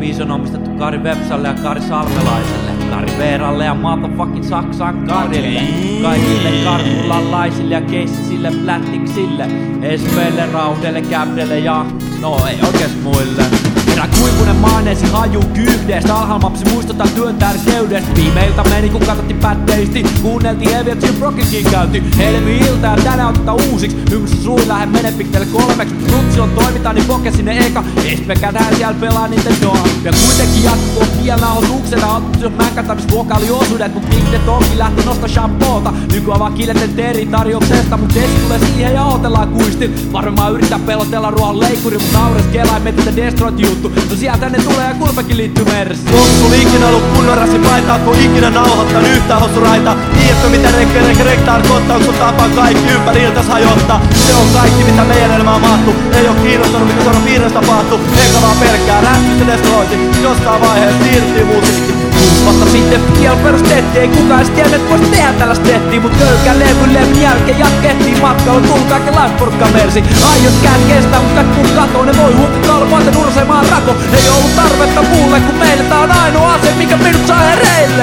Biisi on omistettu Kari Vepsalle ja Kari Salmelaiselle, Kari Veeralle ja motherfucking Saksan Karille, kaikille kartulalaisille ja keissisille plättiksille, Espeille, Raudelle, Kämdelle ja no ei oikees muille. Herra kuivunen maaneesi haju kyyhdeestä, alhaamapsi muistuttaa työn tärkeydestä. Viimeiltä meni kun katsottiin pätteisti, kuunneltiin Heavy ja Jim Brockinkin käytiin helmi-ilta ja tänään ottaa uusiksi. Yksi suui lähde mene piktele 3, rutsi on toiminta niin poke sinne eka. Espekätään siellä pelaa Nintendoa. Ja kuitenkin jatkuu kielnauhoituksena ottus jos mänkätämis vokaaliosuudet. Mut Big onkin lähti nosta shampoota. Nykyään vaan kileten teri tarjouksesta, mut Desi tulee siihen ja otellaan kuistin. Varmaan yrittää pelotella ruohon leikkuri, mut naureskella ei mettä Destroyt juttu. No sieltä ne tulee ja kulpekin liittyy mersi. Onks sul ikinä ollut kunnon rasipaita? Ootko ikinä nauhoittanut yhtään hossuraita? Tiedätkö mitä rek tarkoittaa? Onks sun tapa kaikki ympäriltäs hajottaa? Se on kaikki mitä meidän elämään mahtuu. Ei oo kiinnostanut mitä seuraan piirrestä tapahtuu. Eikä vaan pelkkää rästys ja destroyti. Jostain vaiheessa siirtyy musiikki. Vasta sitten kiel perustettiin, ei kukaan edes tiennyt, et vois tehdä tällaista tehtiin. Mut köykän levyn jälkeen jatkettiin matkalla, tullu kaikenlaista porukkaa mersi. Aiot kestää, mut kaikki mun katoo, ne voi huukkikaalla voita nursemaan rako. Ei ollut tarvetta muulle, kun meille tää on ainoa ase, mikä minut saa hereille.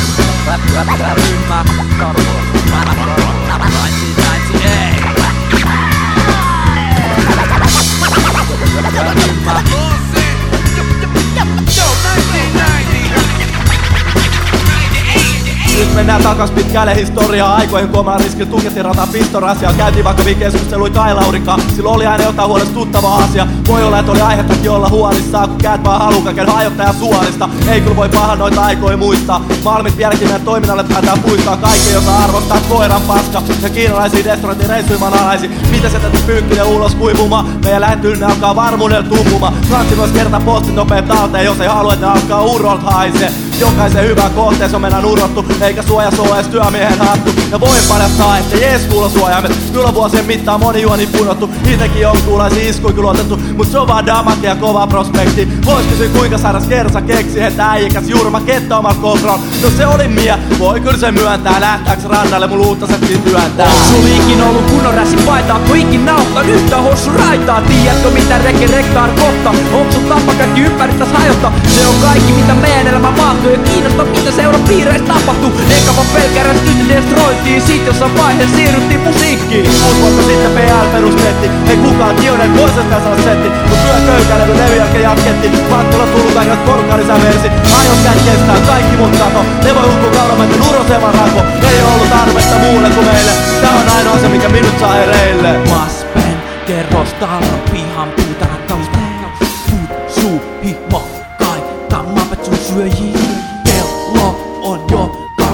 Nyt mennään takas pitkälle historiaa aikoihin, kun omalla riskillä tukettiin rataa pistorasiaa. Käytiin vakavia keskustelui Kai Laurikaan, silloin oli aina jotain huolestuttava asia. Voi olla, että oli aihettakin olla huolissaan, kun käät vaan halukaan käydä hajottaja suorista. Ei kyllä voi paha noita aikoja muistaa. Malmit vieläkin meidän toiminnalle päätään puistaa. Kaikki osaa arvostaa koiran paska ja kiinalaisia Destroytin reissuimaan alaisi. Mitä se tätä pyykkinen ulos kuivumaan? Meidän lähettyinen alkaa varmuudella tumpumaan. Kansi myös kertaa postin nopeet talteen, jos ei halua, että ne alkaa urolta haisee. Jokaisen hyvän kohteessa on mennään urottu, eikä suojassa ole edes työmiehen hattu. Ja voi paljastaa, että jees kuulosuojaimet. Kyllä on vuosien mittaan moni juoni punottu. Itekin on kuulaisia iskuja kyllä otettu, mut se on vaan damake ja kova prospekti. Vois kysyä kuinka sairas kersa keksi, että äijikäs Jurma kettä omalla kohdalla. Jos se oli Mia, voi kyllä se myöntää. Lähtääks rannalle mun uutta settiin työntää? Onks sul ikin ollut kunnon räsipaitaa? Ootko ikin nauhoittanut yhtään hossuraitaa? Tiedätkö mitä rek tarkoittaa? Onks sun tapa kaikki ympäristäs hajottaa? Se on kaikki mitä meidän elämä mahtuu. Ja kiinnostaa mitä seuran piireissä tapahtuu. Eikä vaan pelkää rästystä destroytiin. Sit jossain vaiheessa siirryttiin musiikkiin. 6 vuotta sitten PL perustettiin. Ei kukaan tiedä, voisestaan saa setti. Mut työ köykäilevy levy jälkeen jatkettiin. Pattolla tullut aina porukka lisäversi. Aion kestää kaikki mun kato. Ne voi hukkua kaurameiden urosevan rako. Ei oo ollut tarvetta muulle kuin meille. Tää on ainoa se mikä minut saa hereille. Maspen, kerrostalo, pihan puutana tausta. Puut, suu, himo, kai, tammapet sun syöjiin. Kello on jo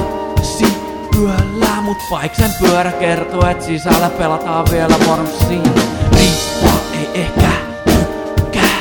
2 yöllä, mut paiksen pyörä kertoo, et sisällä pelataan vielä morsiin. Riippua ei ehkä tykkää,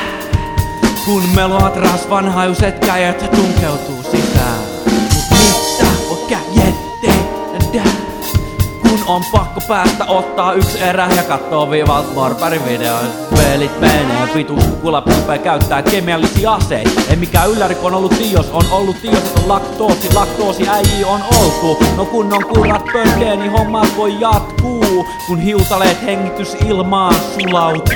kun meloat rasvanhajuset käjet tunkeutuu sisään. Mut mitä voi käjet tehdä, kun on pakko päästä ottaa yksi erä ja kattoo viivalta morparin videoita. Pelit menee vitus, kulapympää käyttää kemiallisia aseita. Ei mikään ylläri kun on ollut tios, että on laktoosi äijii on oltu. No kun on kurat pönkee, niin hommat voi jatkuu, kun hiutaleet hengitys ilmaan sulautuu.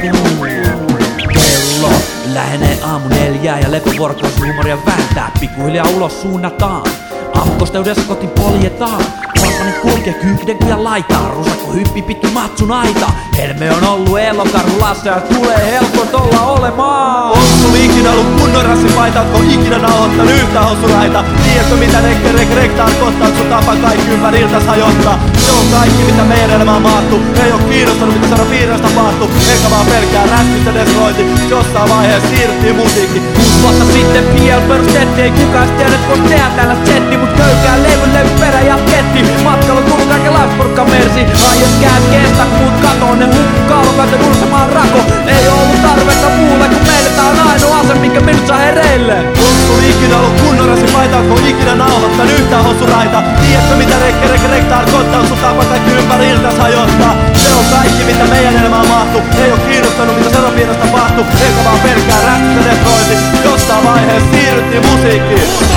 Kello lähenee aamu 4 ja lepovuorokausi humoria vääntää. Pikkuhiljaa ulos suunnataan, aamukosteudessa kotiin poljetaan. Valpanen kulkee kyyhden ja laitaa, rusakko hyppi pitkin matsun aita. Herme on ollut elokarhulassa ja tulee helpot olla olemaan. Onks sul ikinä ollut kunnon rasipaita? Ootko ikinä nauhoittanut yhtään hossuraita? Tiedätkö mitä rek tarkoittaa? Onks sun tapa kaikki ympäriltäs hajottaa? Se on kaikki mitä meidän elämään mahtuu. Ei oo kiinnostanut mitä seuraan piirrestä tapahtuu. Eikä vaan pelkää rästys ja destroyti. Jossain vaiheessa siirtyy musiikki. 6 vuotta sitten PL perustettiin, ei kukaan edes tiennyt, et vois tehdä tällaista settiä. Mut köykää levy perä jatkettiin. Matkalla tullu kaikenlaista porukkaa mersi. Aiot kestä, mut katoo ne hukkukaulokaita nursemaan rako. Ei ollut tarvetta muulle, kun meille tää on ainoa ase, mikä minut saa hereille. Onks sul ikinä ollut kunnon rasipaita? Ootko ikinä nauhoittanut yhtään hossuraita? Tiedätkö mitä rek tarkoittaa? Onks sun tapa kaikki ympäriltäs hajottaa? Se on kaikki mitä meidän elämään mahtuu. Ei oo kiinnostanut mitä seuraan piirrestä tapahtuu. Eikä vaan pelkää rästys ja destroyti. Jossain vaiheessa siirryttiin musiikkiin.